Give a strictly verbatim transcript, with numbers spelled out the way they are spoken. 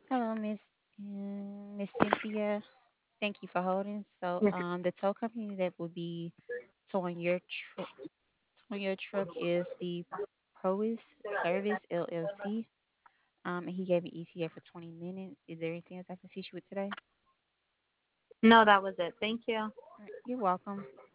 Hello, Miss mm, Miss Cynthia. Thank you for holding. So, Yes. um, the tow company that will be towing your truck, towing your truck is the Prois Service L L C. Um, and he gave me E T A for twenty minutes. Is there anything else I can assist you with today? No, that was it. Thank you. All right, you're welcome.